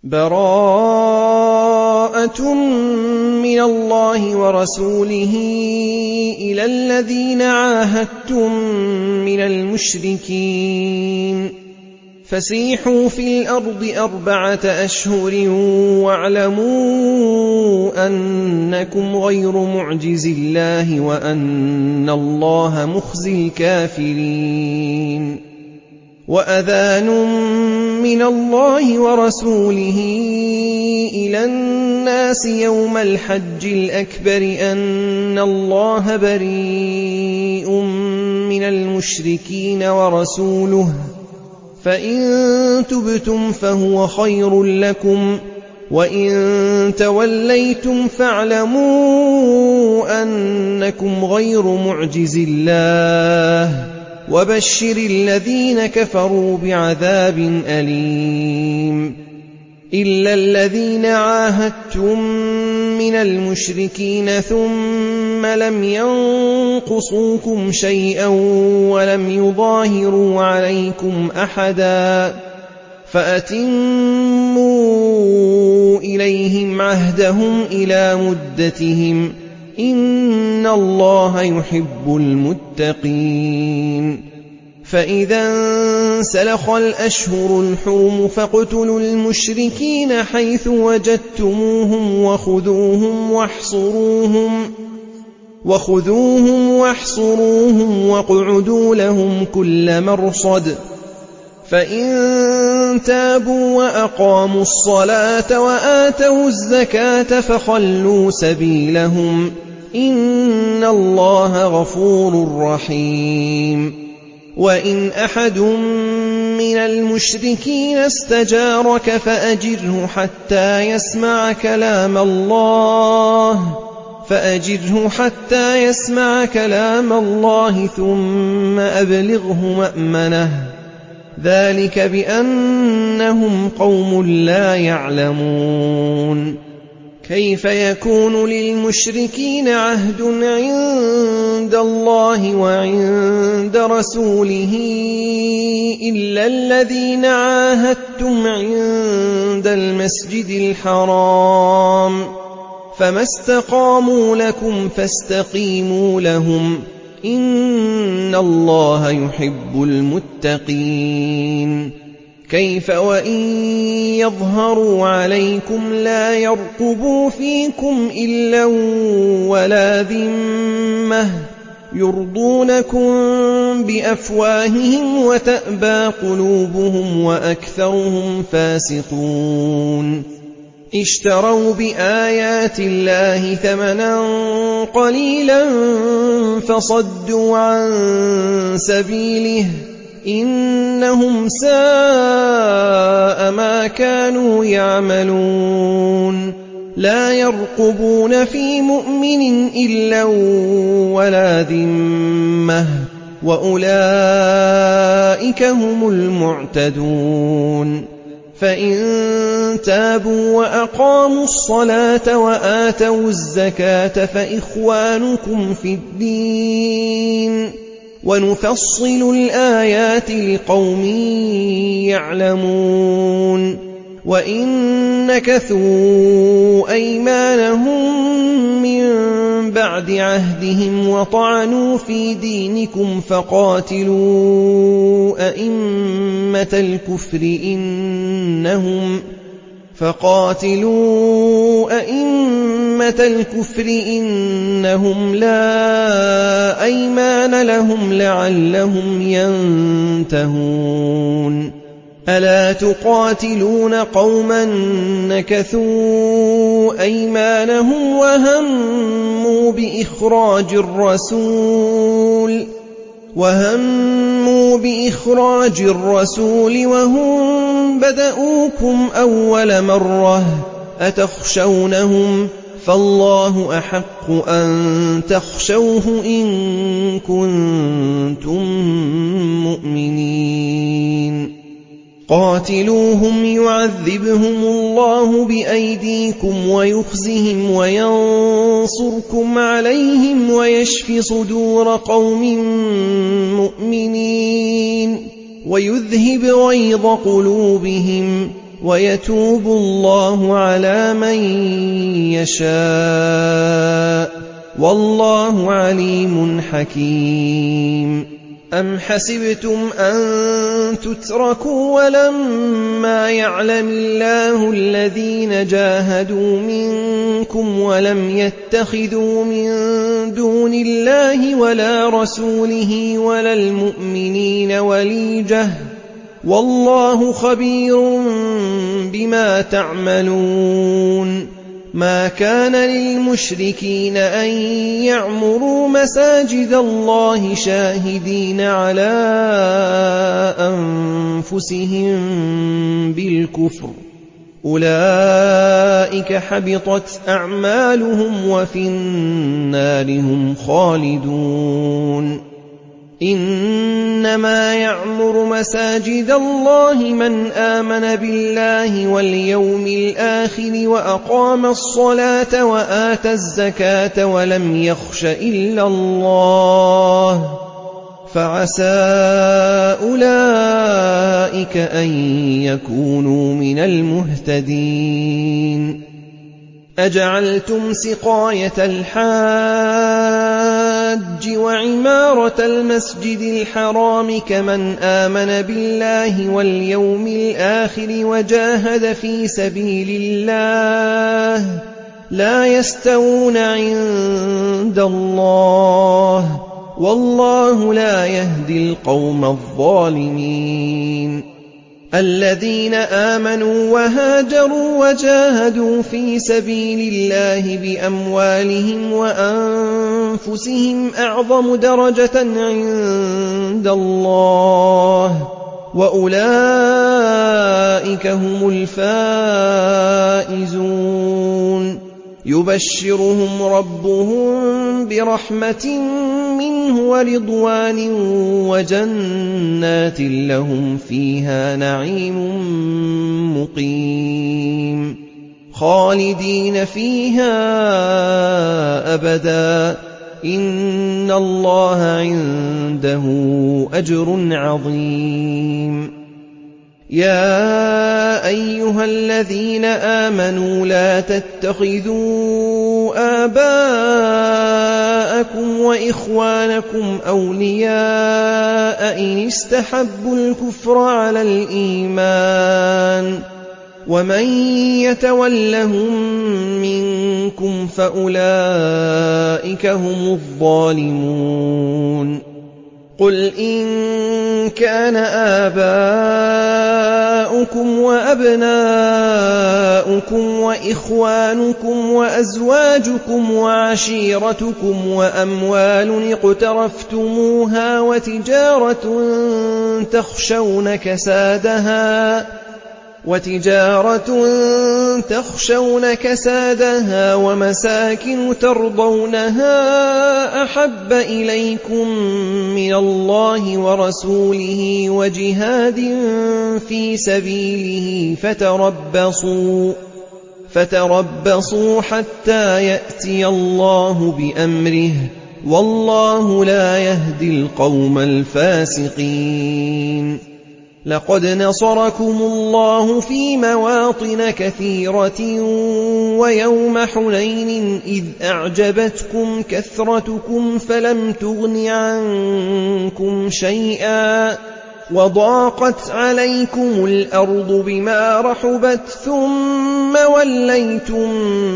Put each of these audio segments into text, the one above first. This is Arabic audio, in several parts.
براءة من الله ورسوله إلى الذين عاهدتم من المشركين فسيحوا في الأرض 4 أشهر واعلموا أنكم غير معجز الله وأن الله مخزي الكافرين وأذان من الله ورسوله إلى الناس يوم الحج الأكبر أن الله بريء من المشركين ورسوله فإن تبتم فهو خير لكم وإن توليتم فاعلموا أنكم غير معجز الله وبشر الذين كفروا بعذاب أليم إلا الذين عاهدتم من المشركين ثم لم ينقصوكم شيئا ولم يظاهروا عليكم أحدا فأتموا إليهم عهدهم إلى مدتهم إن الله يحب المتقين فإذا انسلخ الأشهر الحرم فاقتلوا المشركين حيث وجدتموهم وخذوهم واحصروهم واقعدوا لهم كل مرصد فإن تابوا وأقاموا الصلاة وآتوا الزكاة فخلوا سبيلهم إن الله غفور رحيم وإن أحد من المشركين استجارك فأجره حتى يسمع كلام الله ثم أبلغه مأمنه ذلك بأنهم قوم لا يعلمون كيف يكون للمشركين عهد عند الله وعند رسوله إلا الذين عاهدتم عند المسجد الحرام فما استقاموا لكم فاستقيموا لهم إن الله يحب المتقين كيف وإن يظهروا عليكم لا يرقبوا فيكم إلا ولا ذمة يرضونكم بأفواههم وتأبى قلوبهم وأكثرهم فاسقون اشتروا بآيات الله ثمنا قليلا فصدوا عن سبيله إنهم ساء ما كانوا يعملون لا يرقبون في مؤمن إلا ولا ذمة وأولئك هم المعتدون فإن تابوا وأقاموا الصلاة وآتوا الزكاة فإخوانكم في الدين ونفصل الآيات لقوم يعلمون وإن نكثوا أيمانهم من بعد عهدهم وطعنوا في دينكم فقاتلوا أئمة الكفر إنهم لا أيمان لهم لعلهم ينتهون ألا تقاتلون قوما نكثوا أيمانهم وهموا بإخراج الرسول وهم بدؤوكم أول مرة أتخشونهم فالله أحق أن تخشوه إن كنتم مؤمنين قاتلوهم يعذبهم الله بأيديكم ويخزهم وينصركم عليهم ويشف صدور قوم مؤمنين ويذهب غيظ قلوبهم ويتوب الله على من يشاء والله عليم حكيم. أم حسبتم أن تتركوا ولما يعلم الله الذين جاهدوا منكم ولم يتخذوا من دون الله ولا رسوله ولا المؤمنين وليجة والله خبير بما تعملون. ما كان للمشركين أن يعمروا مساجد الله شاهدين على أنفسهم بالكفر أولئك حبطت أعمالهم وفي النار هم خالدون. إنما يعمر مساجد الله من آمن بالله واليوم الآخر وأقام الصلاة وآتى الزكاة ولم يخش إلا الله فعسى أولئك أن يكونوا من المهتدين. أجعلتم سقاية الحاج وعمارة المسجد الحرام كمن آمن بالله واليوم الآخر وجاهد في سبيل الله لا يستوون عند الله والله لا يهدي القوم الظالمين. الذين آمنوا وهاجروا وجاهدوا في سبيل الله بأموالهم وأنفسهم أعظم درجة عند الله وأولئك هم الفائزون. يبشرهم ربهم برحمة منه ورضوان وجنات لهم فيها نعيم مقيم خالدين فيها أبدا إن الله عنده أجر عظيم. يا أيها الذين آمنوا لا تتخذوا آباءكم وإخوانكم أولياء إن استحبوا الكفر على الإيمان ومن يتولهم منكم فأولئك هم الظالمون. قل إن كان آباؤكم وأبناؤكم وإخوانكم وأزواجكم وعشيرتكم وأموال اقترفتموها وتجارة تخشون كسادها ومساكن ترضونها أحب إليكم من الله ورسوله وجهاد في سبيله فتربصوا حتى يأتي الله بأمره والله لا يهدي القوم الفاسقين. لقد نصركم الله في مواطن كثيرة ويوم حنين إذ أعجبتكم كثرتكم فلم تغن عنكم شيئا وضاقت عليكم الأرض بما رحبت ثم وليتم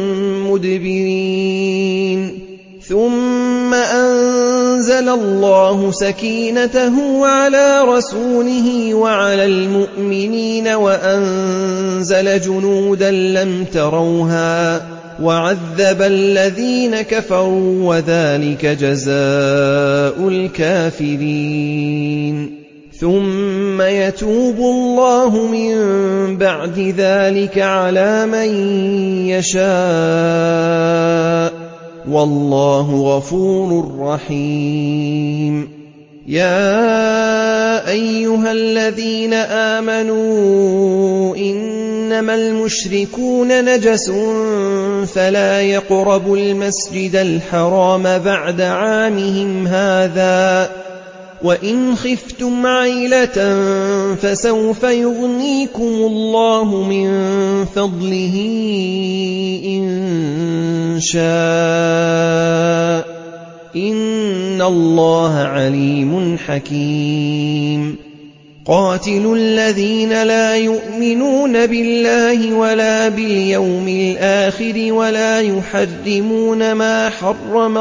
مدبرين ثم أنزل الله سكينته على رسوله وعلى المؤمنين وأنزل جنودا لم تروها وعذب الذين كفروا وذلك جزاء الكافرين. ثم يتوب الله من بعد ذلك على من يشاء والله غفور رحيم. يا أيها الذين آمنوا إنما المشركون نجس فلا يقربوا المسجد الحرام بعد عامهم هذا وإن خفتم عيلة فسوف يغنيكم الله من فضله إن شاء إن الله عليم حكيم قاتلوا الذين لا يؤمنون بالله ولا باليوم الآخر ولا يحرمون ما حرم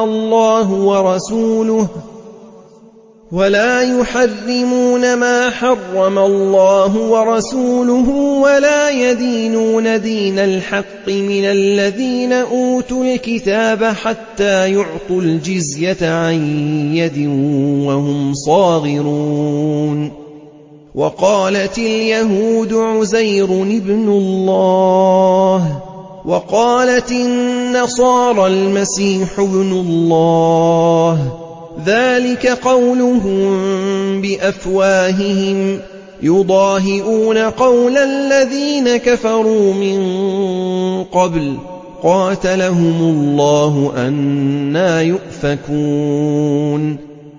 الله ورسوله ولا يدينون دين الحق من الذين أوتوا الكتاب حتى يعطوا الجزية عن يد وهم صاغرون وقالت اليهود عزير ابن الله وقالت النصارى المسيح ابن الله ذلك قولهم بأفواههم يضاهئون قول الذين كفروا من قبل قاتلهم الله أنى يؤفكون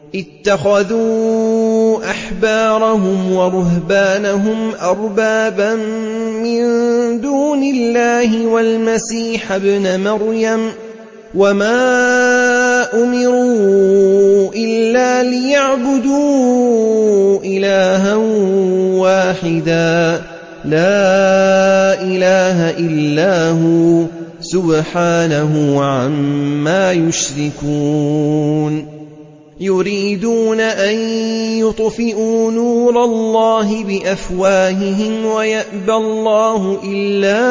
اتخذوا أحبارهم ورهبانهم أربابا من دون الله والمسيح ابن مريم وما أمروا إلا ليعبدوا إلها واحدا لا إله إلا هو سبحانه عما يشركون يريدون أن يطفئوا نور الله بأفواههم ويأبى الله إلا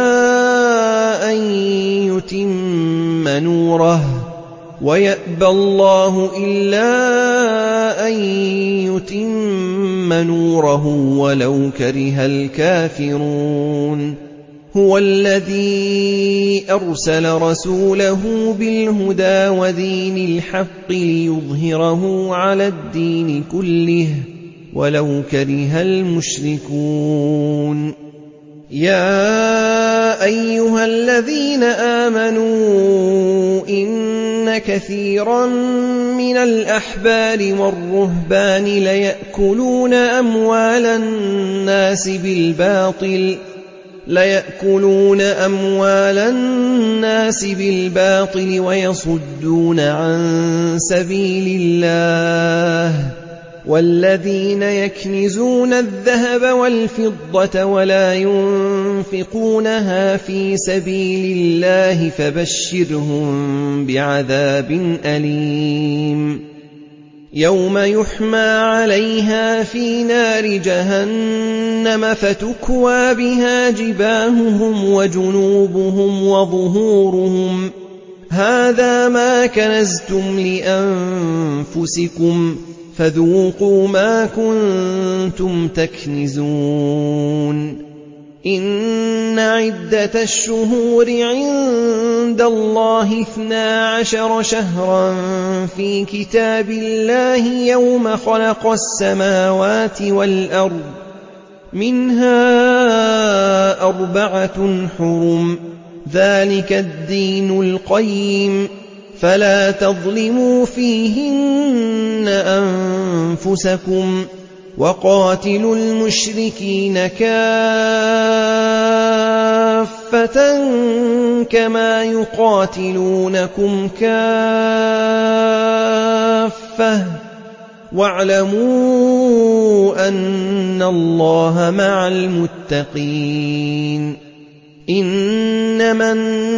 أن يتم نوره ولو كره الكافرون هو الذي أرسل رسوله بالهدى ودين الحق ليظهره على الدين كله ولو كره المشركون يا أيها الذين آمنوا إن كثيرا من الأحبار والرهبان ليأكلون أموال الناس بالباطل ويصدون عن سبيل الله والذين يكنزون الذهب والفضة ولا ينفقونها في سبيل الله فبشرهم بعذاب أليم يوم يحمى عليها في نار جهنم فتكوى بها جباههم وجنوبهم وظهورهم هذا ما كنزتم لأنفسكم فذوقوا ما كنتم تكنزون إن عدة الشهور عند الله 12 شهرا في كتاب الله يوم خلق السماوات والأرض منها 4 حرم ذلك الدين القيم فلا تظلموا فيهن أنفسكم وقاتلوا المشركين كافة كما يقاتلونكم كافة واعلموا أن الله مع المتقين إنما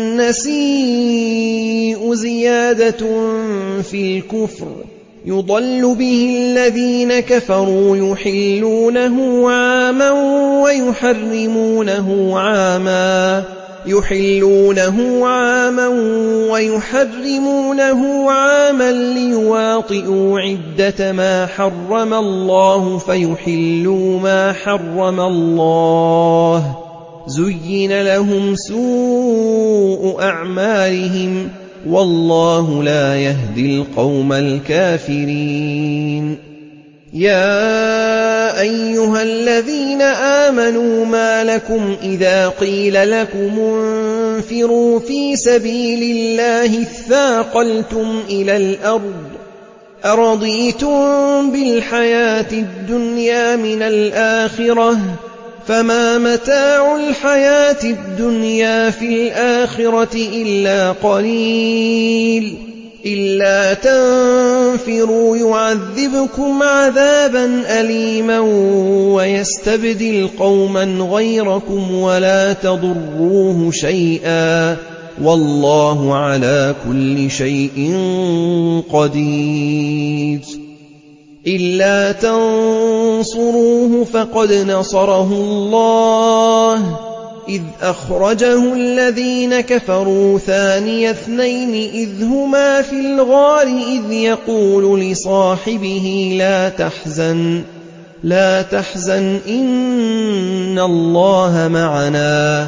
النسيء زيادة في الكفر يضل به الذين كفروا يحلونه عاما ويحرمونه عاما ليواطئوا عدة ما حرم الله فيحلوا ما حرم الله زين لهم سوء أعمالهم والله لا يهدي القوم الكافرين يا أيها الذين آمنوا ما لكم إذا قيل لكم انفروا في سبيل الله اثاقلتم إلى الأرض أرضيتم بالحياة الدنيا من الآخرة فما متاع الحياة الدنيا في الآخرة إلا قليل إلا تنفروا يعذبكم عذابا أليما ويستبدل قوما غيركم ولا تضروه شيئا والله على كل شيء قدير إلا تنصروه فقد نصره الله إذ أخرجه الذين كفروا ثاني اثنين إذ هما في الغار إذ يقول لصاحبه لا تحزن إن الله معنا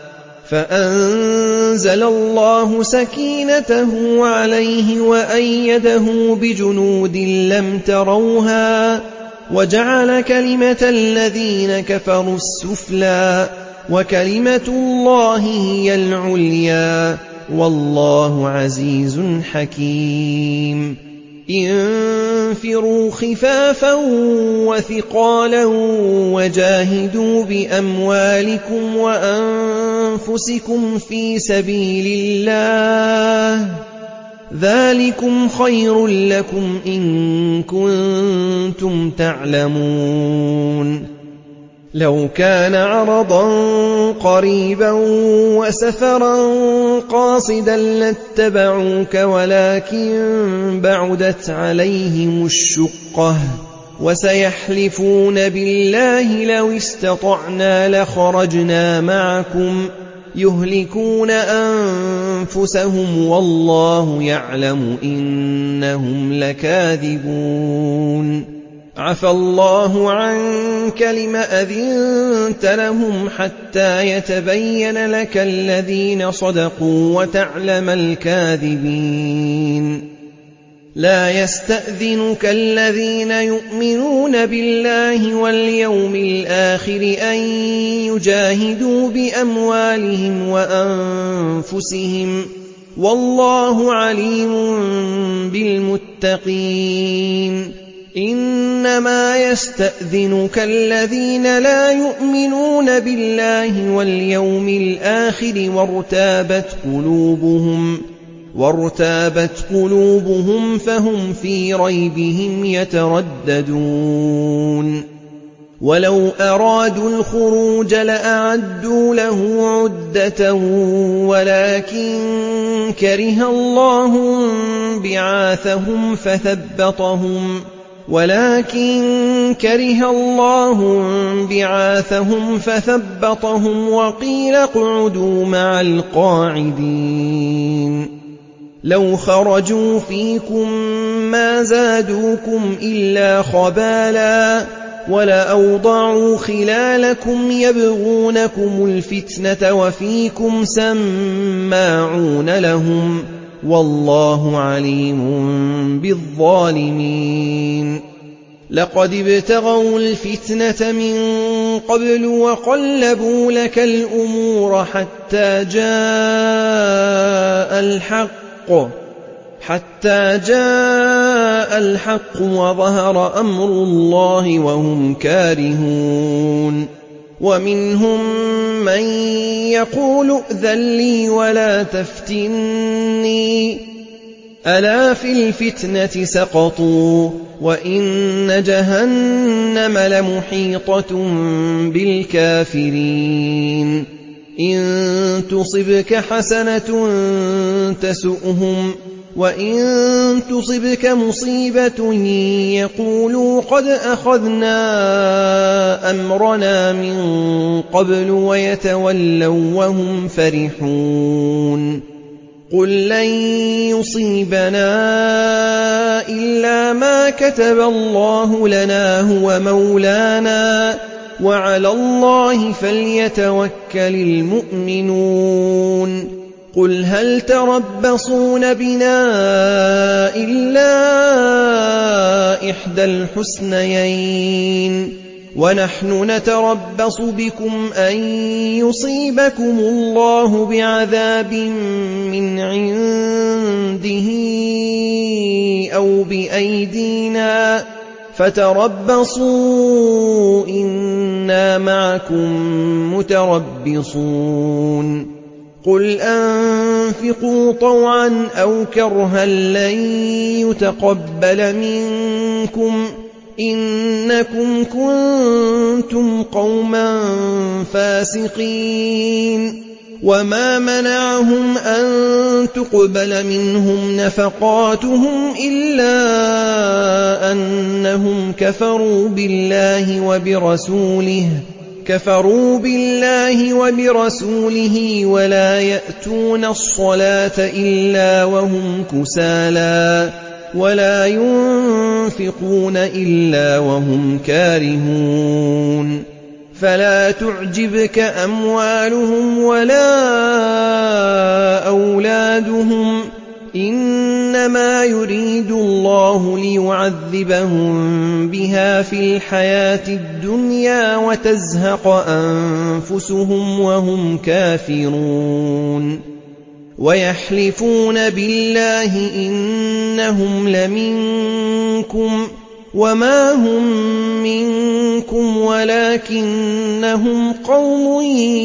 فأنزل الله سكينته عليه وأيده بجنود لم تروها وجعل كلمة الذين كفروا السفلى وكلمة الله هي العليا والله عزيز حكيم انفروا خفافا وثقالا وجاهدوا بأموالكم وأنفسكم في سبيل الله ذلكم خير لكم إن كنتم تعلمون لو كان عرضا قريبا وسفرا قاصدا لاتبعوك ولكن بعدت عليهم الشقة وسيحلفون بالله لو استطعنا لخرجنا معكم يهلكون أنفسهم والله يعلم إنهم لكاذبون عفى الله عنك لم أذنت لهم حتى يتبين لك الذين صدقوا وتعلم الكاذبين لا يستأذنك الذين يؤمنون بالله واليوم الآخر أن يجاهدوا بأموالهم وأنفسهم والله عليم بالمتقين إنما يستأذنك الذين لا يؤمنون بالله واليوم الآخر وارتابت قلوبهم فهم في ريبهم يترددون ولو أرادوا الخروج لأعدوا له عدة ولكن كره الله بعاثهم فثبطهم وقيل اقعدوا مع القاعدين لو خرجوا فيكم ما زادوكم إلا خبالا ولأوضعوا خلالكم يبغونكم الفتنة وفيكم سماعون لهم والله عليم بالظالمين لقد ابتغوا الفتنة من قبل وقلبوا لك الأمور حتى جاء الحق وظهر أمر الله وهم كارهون ومنهم من يقول ائذن لي ولا تفتني ألا في الفتنة سقطوا وإن جهنم لمحيطة بالكافرين إن تصبك حسنة تسؤهم وإن تصبك مصيبة يقولوا قد أخذنا أمرنا من قبل ويتولوا وهم فرحون قل لن يصيبنا إلا ما كتب الله لنا هو مولانا وعلى الله فليتوكل المؤمنون قل هل تربصون بنا إلا إحدى الحسنيين ونحن نتربص بكم أن يصيبكم الله بعذاب من عنده أو بأيدينا فتربصوا إنا معكم متربصون قل أنفقوا طوعا أو كرها لن يتقبل منكم إنكم كنتم قوما فاسقين وما منعهم أن تقبل منهم نفقاتهم إلا أنهم كفروا بالله وبرسوله ولا يأتون الصلاة إلا وهم كسالى ولا ينفقون إلا وهم كارهون فلا تعجبك أموالهم ولا أولادهم إنما يريد الله ليعذبهم بها في الحياة الدنيا وتزهق أنفسهم وهم كافرون ويحلفون بالله إنهم لمنكم وما هم منكم ولكنهم قوم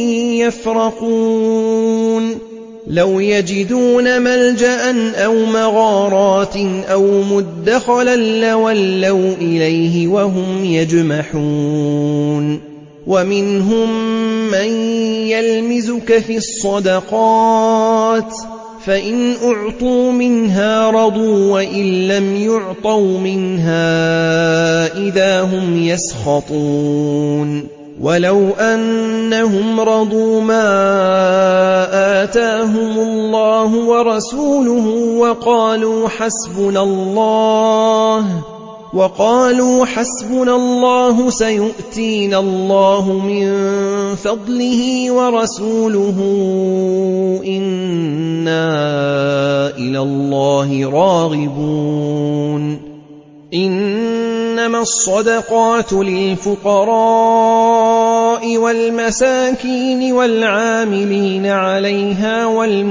يفرقون لو يجدون ملجأ أو مغارات أو مدخلا لولوا إليه وهم يجمحون ومنهم من يلمزك في الصدقات فإن أعطوا منها رضوا وإن لم يعطوا منها إذا هم يسخطون ولو أنهم رضوا ما آتاهم الله ورسوله وقالوا حسبنا الله سيؤتينا الله من فضله ورسوله إنا إلى الله راغبون إنما الصدقات للفقراء والمساكين والعاملين عليها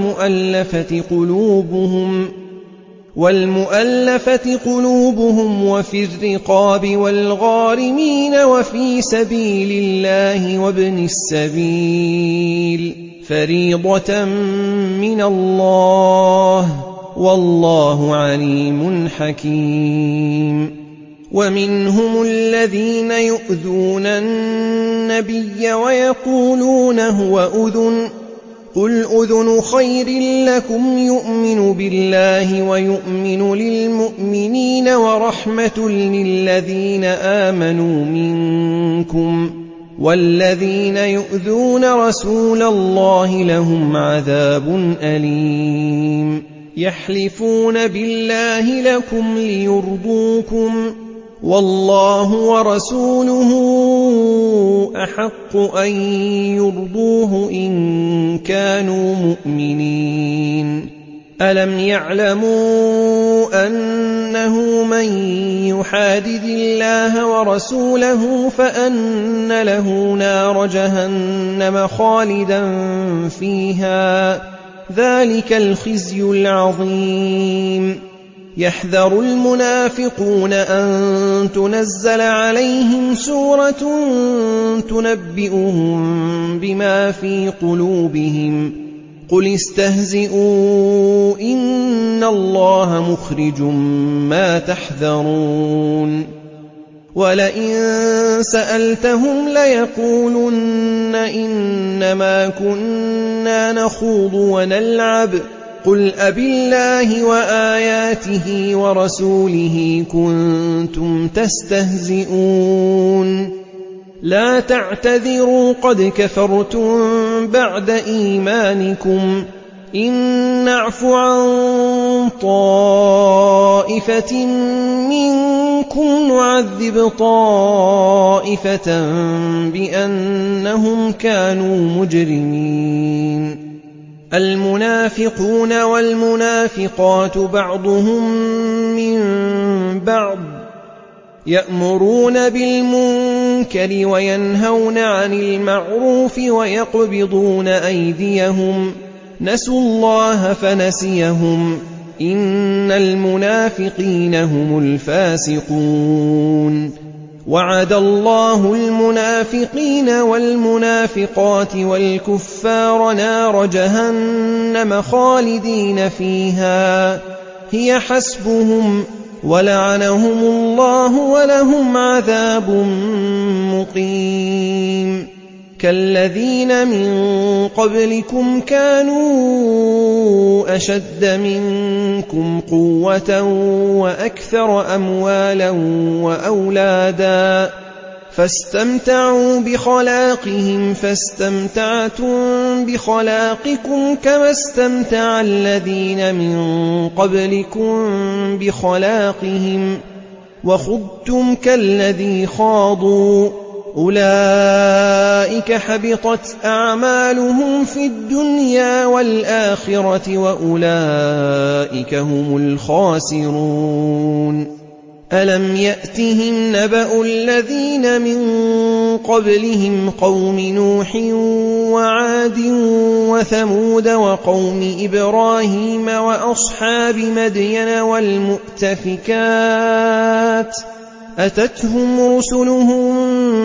والمؤلفة قلوبهم وفي الرقاب والغارمين وفي سبيل الله وابن السبيل فريضة من الله والله عليم حكيم ومنهم الذين يؤذون النبي ويقولون هو أذن قل أذن خير لكم يؤمن بالله ويؤمن للمؤمنين ورحمة للذين آمنوا منكم والذين يؤذون رسول الله لهم عذاب أليم يحلفون بالله لكم ليرضوكم والله ورسوله أحق أن يرضوه إن كانوا مؤمنين ألم يعلموا أنه من يحادد الله ورسوله فأن له نار جهنم خالدا فيها ذلك الخزي العظيم يحذر المنافقون أن تنزل عليهم سورة تنبئهم بما في قلوبهم قل استهزئوا إن الله مخرج ما تحذرون ولئن سألتهم ليقولن إنما كنا نخوض ونلعب قل أبالله وآياته ورسوله كنتم تستهزئون لا تعتذروا قد كفرتم بعد إيمانكم إن نعف عن طائفة منكم نعذب طائفة بأنهم كانوا مجرمين المنافقون والمنافقات بعضهم من بعض يأمرون بالمنكر المنكر وينهون عن المعروف ويقبضون أيديهم نسوا الله فنسيهم إن المنافقين هم الفاسقون وعد الله المنافقين والمنافقات والكفار نار جهنم خالدين فيها هي حسبهم ولعنهم الله ولهم عذاب مقيم كالذين من قبلكم كانوا أشد منكم قوة وأكثر أموالا وأولادا فاستمتعوا بخلاقهم فاستمتعتم بخلاقكم كما استمتع الذين من قبلكم بخلاقهم وخضتم كالذي خاضوا أولئك حبطت أعمالهم في الدنيا والآخرة وأولئك هم الخاسرون ألم يأتهم نبأ الذين من قبلهم قوم نوح وعاد وثمود وقوم إبراهيم وأصحاب مدين والمؤتفكات أتتهم رسلهم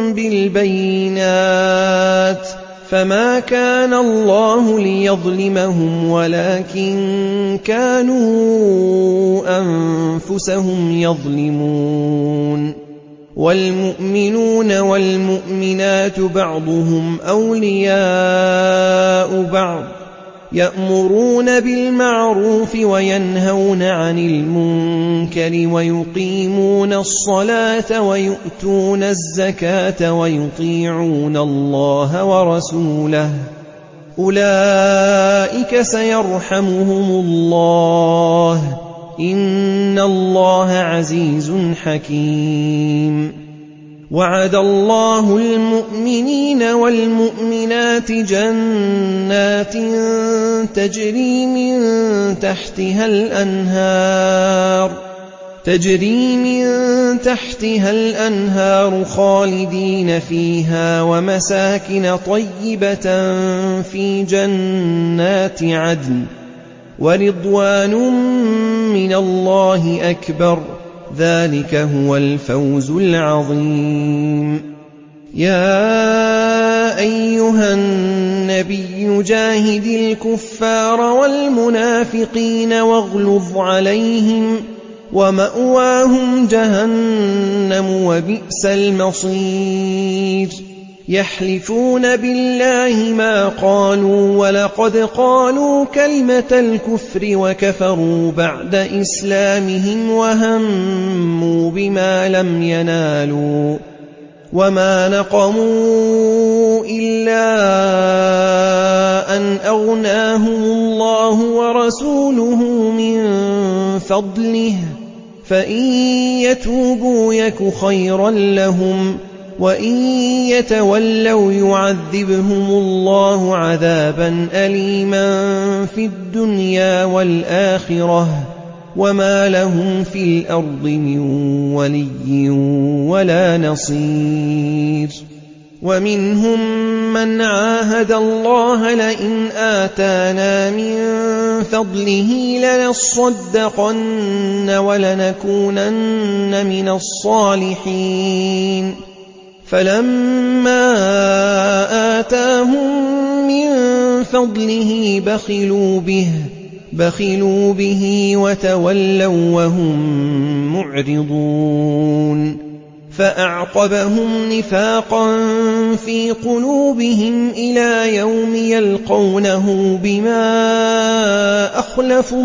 بالبينات فما كان الله ليظلمهم ولكن كانوا أنفسهم يظلمون والمؤمنون والمؤمنات بعضهم أولياء بعض يأمرون بالمعروف وينهون عن المنكر ويقيمون الصلاة ويؤتون الزكاة ويطيعون الله ورسوله أولئك سيرحمهم الله إن الله عزيز حكيم وعد الله المؤمنين والمؤمنات جنات تجري من تحتها الأنهار خالدين فيها ومساكن طيبة في جنات عدن ورضوان من الله أكبر ذلك هو الفوز العظيم يا أيها النبي جاهد الكفار والمنافقين واغلظ عليهم ومأواهم جهنم وبئس المصير يحلفون بالله ما قالوا ولقد قالوا كلمة الكفر وكفروا بعد إسلامهم وهموا بما لم ينالوا وما نقموا إلا أن أغناهم الله ورسوله من فضله فإن يتوبوا يك خيرا لهم وإن يتولوا يعذبهم الله عذابا أليما في الدنيا والآخرة وما لهم في الأرض من ولي ولا نصير ومنهم من عاهد الله لئن آتانا من فضله لنصدقن ولنكونن من الصالحين فلما آتاهم من فضله بخلوا به وتولوا وهم معرضون فأعقبهم نفاقا في قلوبهم إلى يوم يلقونه بما أخلفوا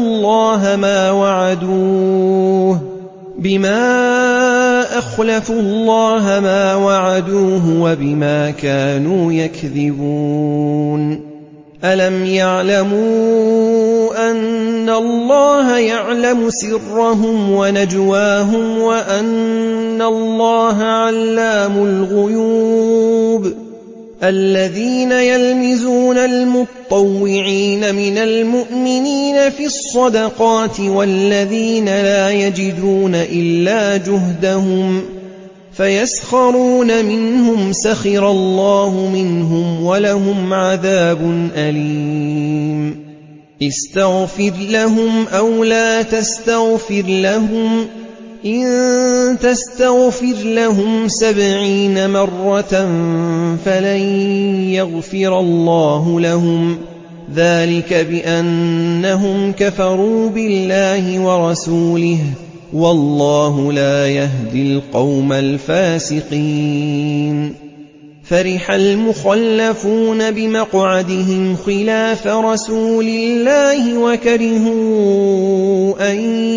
الله ما وعدوه وبما كانوا يكذبون ألم يعلموا أن الله يعلم سرهم ونجواهم وأن الله علام الغيوب الذين يلمزون المطوعين من المؤمنين في الصدقات والذين لا يجدون إلا جهدهم فيسخرون منهم سخر الله منهم ولهم عذاب أليم استغفر لهم أو لا تستغفر لهم إن تستغفر لهم 70 مرة فلن يغفر الله لهم ذلك بأنهم كفروا بالله ورسوله والله لا يهدي القوم الفاسقين فرح المخلفون بمقعدهم خلاف رسول الله وكرهوا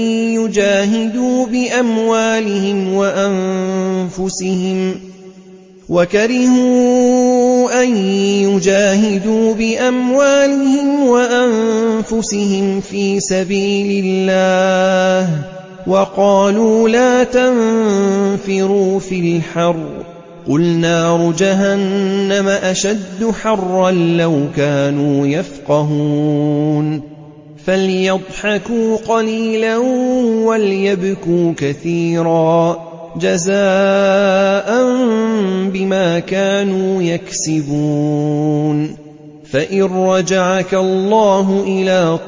أن يجاهدوا بأموالهم وأنفسهم في سبيل الله وقالوا لا تنفروا في الحر قل نار جهنم أشد حرا لو كانوا يفقهون فليضحكوا قليلا وليبكوا كثيرا جزاء بما كانوا يكسبون فإن رجعك الله إلى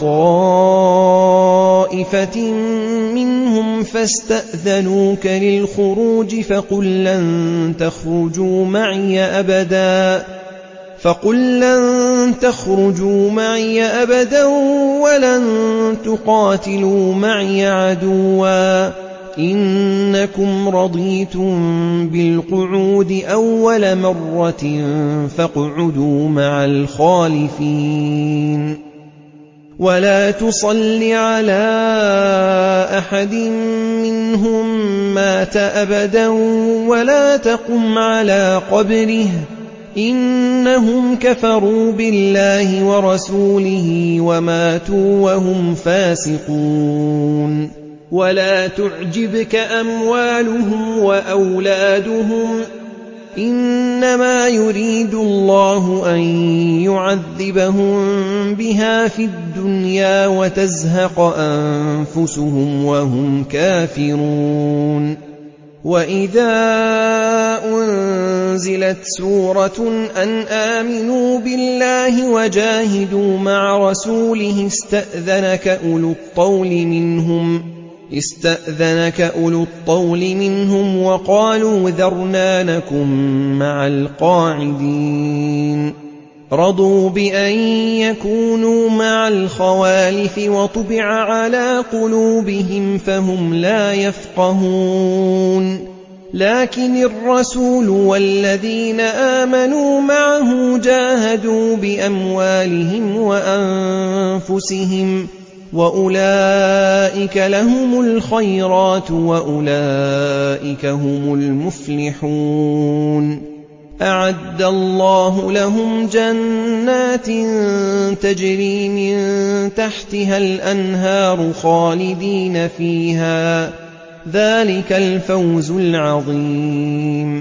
طائفة منهم فاستأذنوك للخروج فقل لن تخرجوا معي أبدا ولن تقاتلوا معي عدوا إنكم رضيتم بالقعود أول مرة فاقعدوا مع الخالفين ولا تصل على أحد منهم مات أبدا ولا تقم على قبره إنهم كفروا بالله ورسوله وماتوا وهم فاسقون ولا تعجبك أموالهم وأولادهم إنما يريد الله أن يعذبهم بها في الدنيا وتزهق أنفسهم وهم كافرون وإذا أنزلت سورة أن آمنوا بالله وجاهدوا مع رسوله استأذنك أولو الطول منهم وقالوا ذرنا نكن مع القاعدين رضوا بأن يكونوا مع الخوالف وطبع على قلوبهم فهم لا يفقهون لكن الرسول والذين آمنوا معه جاهدوا بأموالهم وأنفسهم وأولئك لهم الخيرات وأولئك هم المفلحون أعد الله لهم جنات تجري من تحتها الأنهار خالدين فيها ذلك الفوز العظيم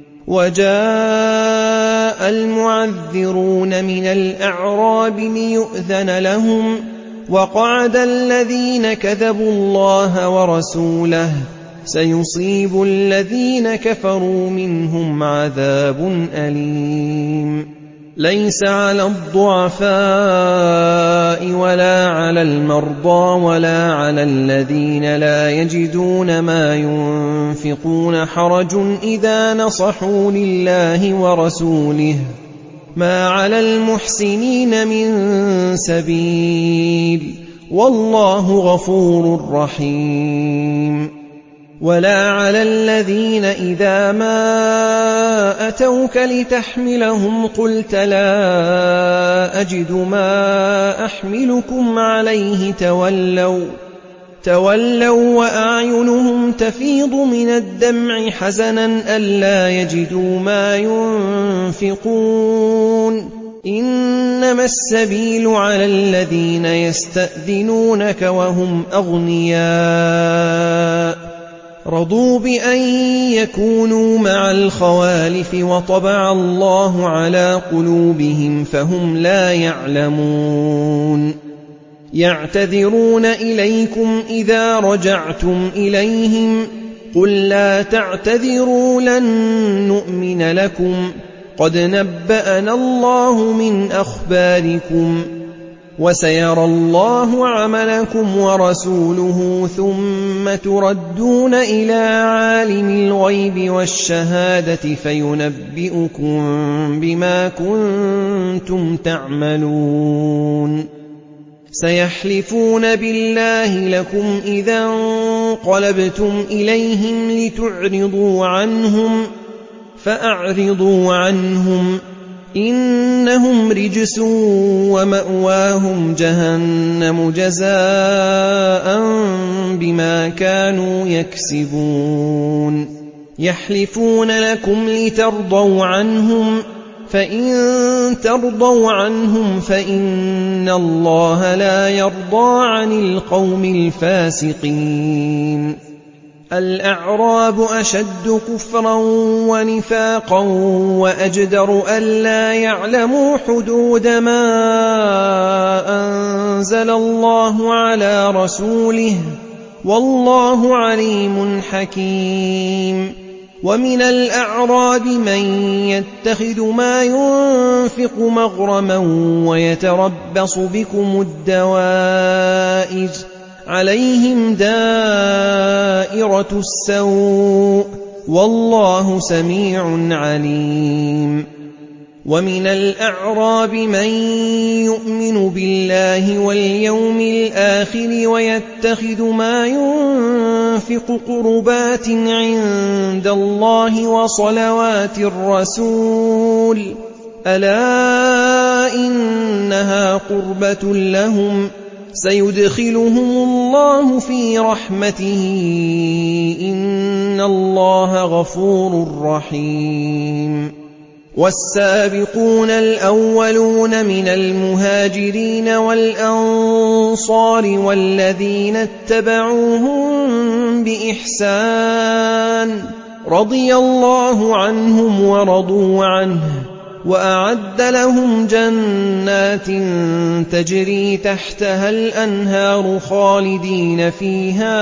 وجاء المعذرون من الأعراب ليؤذن لهم وقعد الذين كذبوا الله ورسوله سيصيب الذين كفروا منهم عذاب أليم ليس على الضعفاء ولا على المرضى ولا على الذين لا يجدون ما ينفقون حرج إذا نصحوا لله ورسوله ما على المحسنين من سبيل والله غفور رحيم ولا على الذين إذا ما أتوك لتحملهم قلت لا أجد ما أحملكم عليه تولوا وأعينهم تفيض من الدمع حزنا ألا يجدوا ما ينفقون إنما السبيل على الذين يستأذنونك وهم أغنياء رضوا بأن يكونوا مع الخوالف وطبع الله على قلوبهم فهم لا يعلمون يعتذرون إليكم إذا رجعتم إليهم قل لا تعتذروا لن نؤمن لكم قد نبأنا الله من أخباركم وسيرى الله عملكم ورسوله ثم تردون إلى عالم الغيب والشهادة فينبئكم بما كنتم تعملون سيحلفون بالله لكم إذا انقلبتم إليهم لتعرضوا عنهم فأعرضوا عنهم إنهم رجس ومأواهم جهنم جزاء بما كانوا يكسبون يحلفون لكم لترضوا عنهم فإن ترضوا عنهم فإن الله لا يرضى عن القوم الفاسقين الأعراب أشد كفرا ونفاقا وأجدر ألا يعلموا حدود ما أنزل الله على رسوله والله عليم حكيم ومن الأعراب من يتخذ ما ينفق مغرما ويتربص بكم الدوائر عليهم دائرة السوء والله سميع عليم ومن الأعراب من يؤمن بالله واليوم الآخر ويتخذ ما ينفق قربات عند الله وصلوات الرسول ألا إنها قربة لهم سيدخلهم الله في رحمته إن الله غفور رحيم والسابقون الأولون من المهاجرين والأنصار والذين اتبعوهم بإحسان رضي الله عنهم ورضوا عنه وأعد لهم جنات تجري تحتها الأنهار خالدين فيها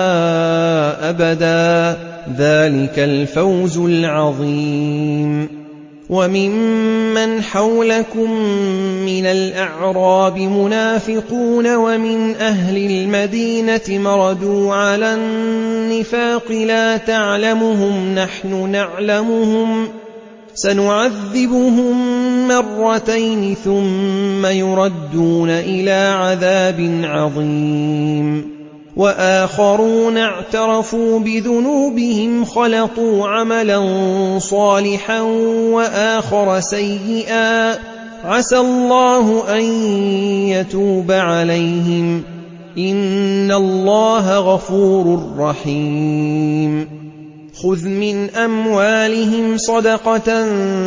أبدا ذلك الفوز العظيم وممن حولكم من الأعراب منافقون ومن أهل المدينة مردوا على النفاق لا تعلمهم نحن نعلمهم سنعذبهم مرتين ثم يردون إلى عذاب عظيم وآخرون اعترفوا بذنوبهم خلطوا عملا صالحا وآخر سيئا عسى الله أن يتوب عليهم إن الله غفور رحيم خذ من أموالهم صدقة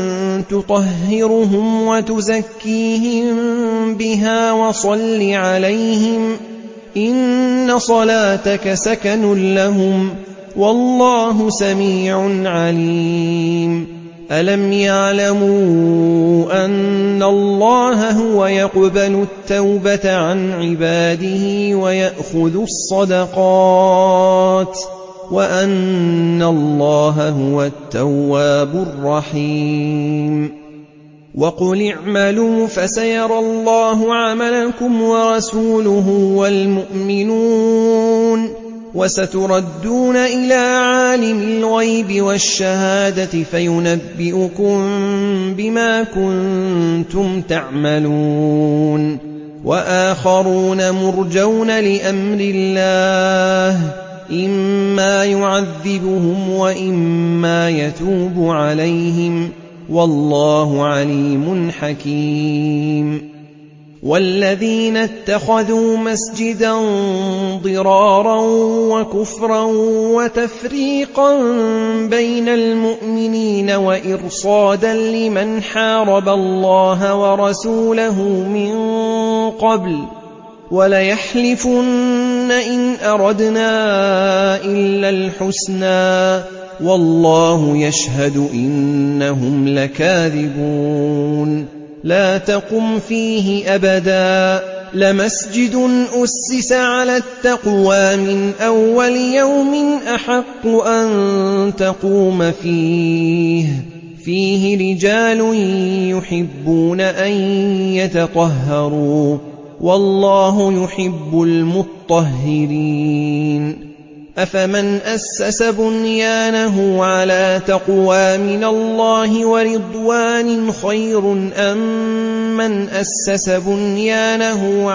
تطهرهم وتزكيهم بها وصل عليهم إن صلاتك سكن لهم والله سميع عليم ألم يعلموا أن الله هو يقبل التوبة عن عباده ويأخذ الصدقات وأن الله هو التواب الرحيم وقل اعملوا فسيرى الله عملكم ورسوله والمؤمنون وستردون إلى عالم الغيب والشهادة فينبئكم بما كنتم تعملون وآخرون مرجون لأمر الله إما يعذبهم وإما يتوب عليهم والله عليم حكيم والذين اتخذوا مسجدا ضرارا وكفرا وتفريقا بين المؤمنين وإرصادا لمن حارب الله ورسوله من قبل وليحلفن إن أردنا إلا الحسنى والله يشهد إنهم لكاذبون لا تقم فيه أبدا لمسجد أسس على التقوى من أول يوم أحق أن تقوم فيه رجال يحبون أن يتطهروا والله يحب المطهرين أفمن أسس بنيانه على تقوى من الله ورضوان خير أم من أسس بنيانه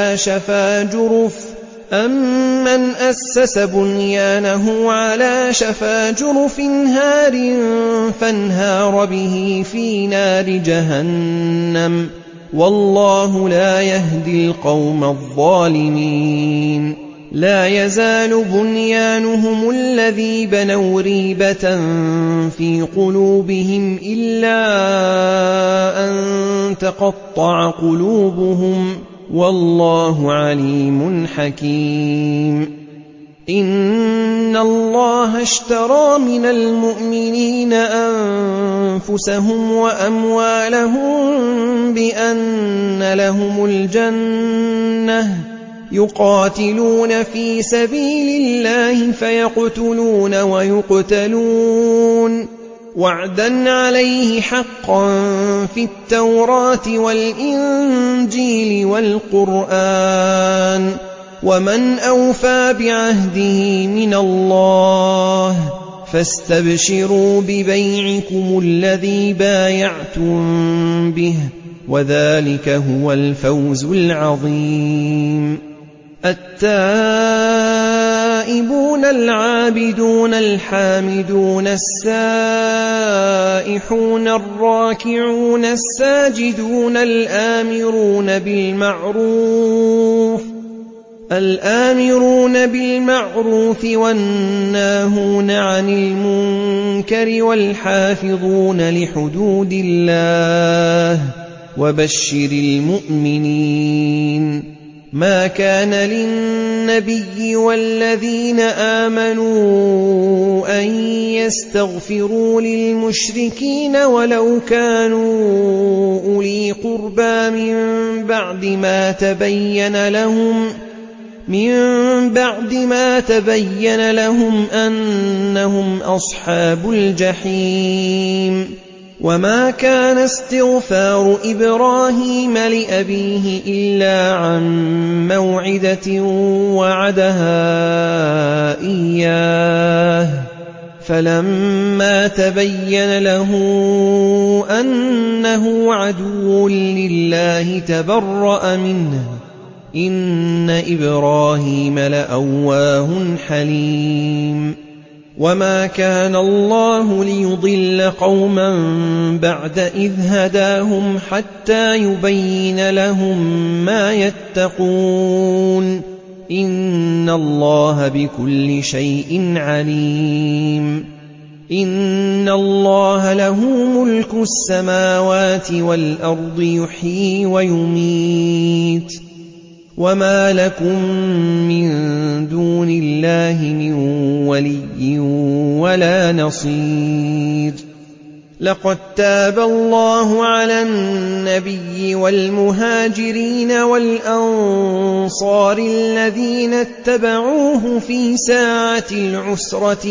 على شفا جرف هار فانهار به في نار جهنم والله لا يهدي القوم الظالمين لا يزال بنيانهم الذي بنوا ريبة في قلوبهم إلا أن تقطع قلوبهم والله عليم حكيم إن الله اشترى من المؤمنين أنفسهم وأموالهم بأن لهم الجنة يقاتلون في سبيل الله فيقتلون ويقتلون وعدا عليه حقا في التوراة والإنجيل والقرآن ومن أوفى بعهده من الله فاستبشروا ببيعكم الذي بايعتم به وذلك هو الفوز العظيم التائبون العابدون الحامدون السائحون الراكعون الساجدون الآمرون بالمعروف والناهون عن المنكر والحافظون لحدود الله وبشر المؤمنين ما كان للنبي والذين آمنوا أن يستغفروا للمشركين ولو كانوا أولي قربى من بعد ما تبين لهم أنهم أصحاب الجحيم وما كان استغفار إبراهيم لأبيه إلا عن موعدة وعدها إياه فلما تبين له أنه عدو لله تبرأ منه إن إبراهيم لأواه حليم وما كان الله ليضل قوما بعد إذ هداهم حتى يبين لهم ما يتقون إن الله بكل شيء عليم إن الله له ملك السماوات والأرض يحيي ويميت وما لكم من دون الله من ولي ولا نصير لقد تاب الله على النبي والمهاجرين والأنصار الذين اتبعوه في ساعة العسرة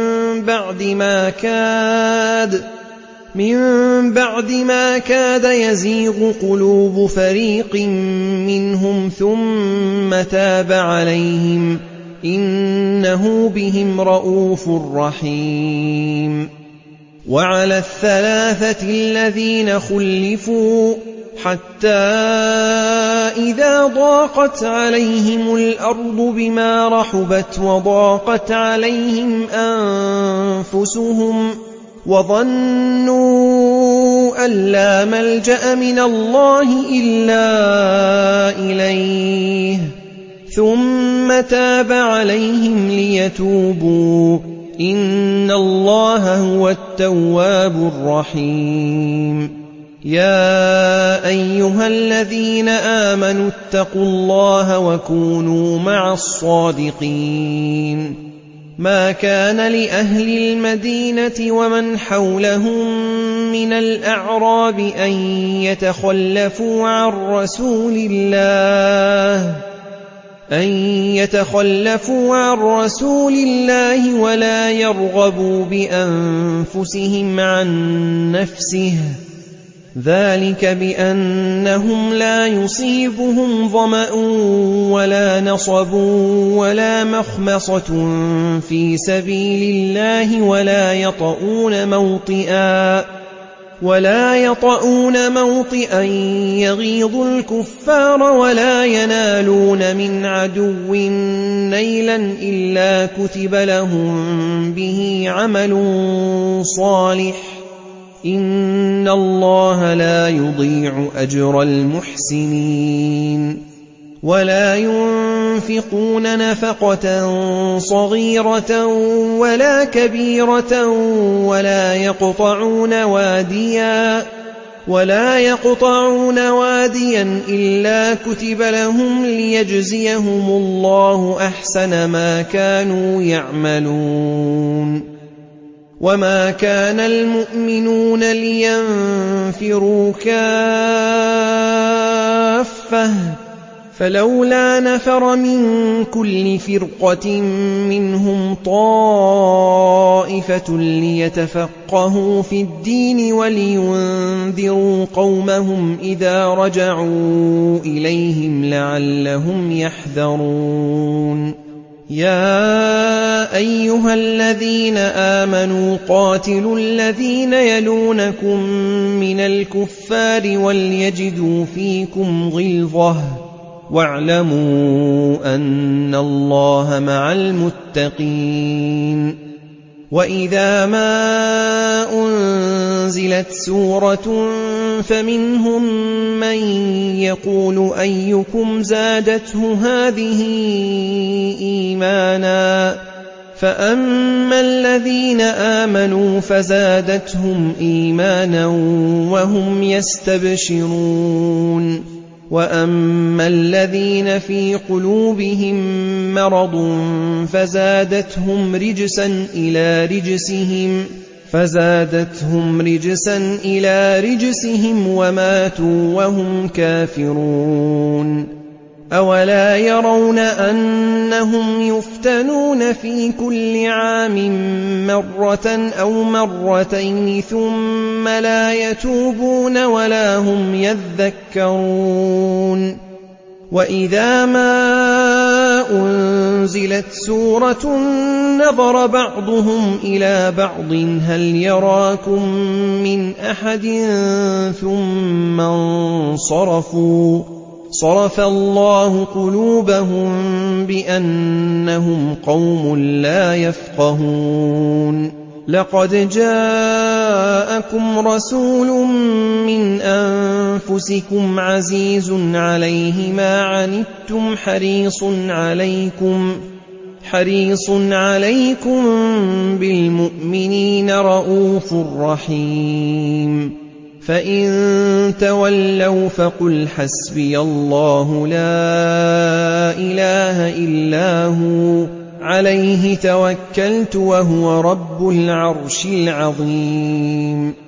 من بعد ما كاد يزيغ قلوب فريق منهم ثم تاب عليهم إنه بهم رءوف رحيم وعلى الثلاثة الذين خلفوا حتى إذا ضاقت عليهم الأرض بما رحبت وضاقت عليهم أنفسهم وظنوا أن لا ملجأ من الله إلا إليه ثم تاب عليهم ليتوبوا إن الله هو التواب الرحيم يا أيها الذين آمنوا اتقوا الله وكونوا مع الصادقين ما كان لأهل المدينة ومن حولهم من الأعراب أن يتخلفوا عن رسول الله ولا يرغبوا بأنفسهم عن نفسه، ذلك بأنهم لا يصيبهم ظمأ ولا نصب ولا مخمصة في سبيل الله ولا يطؤون موطئا يغيظ الكفار ولا ينالون من عدو نيلا إلا كتب لهم به عمل صالح، إن الله لا يضيع أجر المحسنين. ولا ينفقون نفقة صغيرة ولا كبيرة ولا يقطعون واديا إلا كتب لهم ليجزيهم الله أحسن ما كانوا يعملون. وما كان المؤمنون لينفروا كافة، فلولا نفر من كل فرقة منهم طائفة ليتفقهوا في الدين ولينذروا قومهم إذا رجعوا إليهم لعلهم يحذرون. يا أيها الذين آمنوا قاتلوا الذين يلونكم من الكفار وليجدوا فيكم غلظة واعلموا أن الله مع المتقين. وإذا ما أنزلت سورة فمنهم من يقول أيكم زادته هذه إيمانا، فأما الذين آمنوا فزادتهم إيمانا وهم يستبشرون، وأما الذين في قلوبهم مرض فزادتهم رجسا إلى رجسهم وماتوا وهم كافرون. أولا يرون أنهم يفتنون في كل عام مرة أو مرتين ثم لا يتوبون ولا هم يذكرون. وإذا ما أنزلت سورة نظر بعضهم إلى بعض هل يراكم من أحد ثم انصرفوا، صرف الله قلوبهم بأنهم قوم لا يفقهون. لقد جاءكم رسول من أنفسكم عزيز عليه ما عنتم حريص عليكم بالمؤمنين رءوف رحيم. فإن تولوا فقل حسبي الله لا إله إلا هو عليه توكلت وهو رب العرش العظيم.